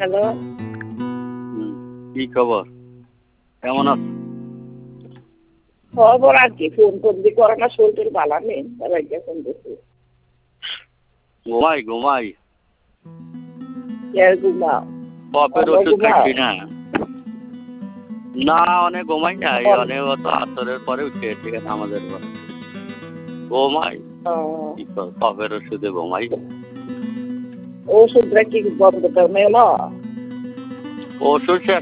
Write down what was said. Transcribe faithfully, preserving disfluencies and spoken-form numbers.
Hello. হুম, কি খবর? কেমন আছো? খবর আর কি, ফোন টোন দিয়ে করে না, শরীর ভালো নেই, সবাইকে ফোন দিচ্ছি। ঘুমাই ঘুমাই কে ঘুমাও? কপের অন্য ওষুধ ঘুমাও? খাইছি না। না অনেক ঘুমাই নাই, অন- অনেক তো আসরের পরে উঠে ঠিক আছে আমাদের পরে ঘুমাই। ও, কি কর, কপের ওষুধে ঘুমাই। ওষুধটা কি বন্ধ করবে না? ওষুধ শেষ